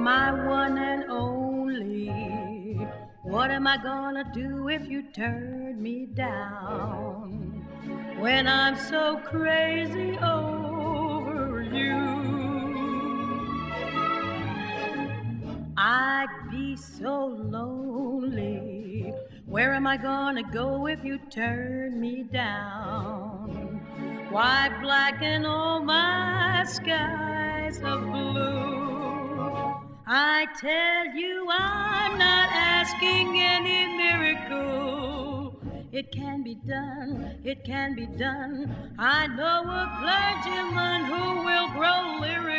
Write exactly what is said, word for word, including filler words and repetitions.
my one and only. What am I gonna do if you turn me down when I'm so crazy over you? I'd be so lonely. Where am I gonna go if you turn me down? Why blacken all my skies of blue? I tell you I'm not asking any miracle. It can be done, it can be done. I know a clergyman who will grow lyrical.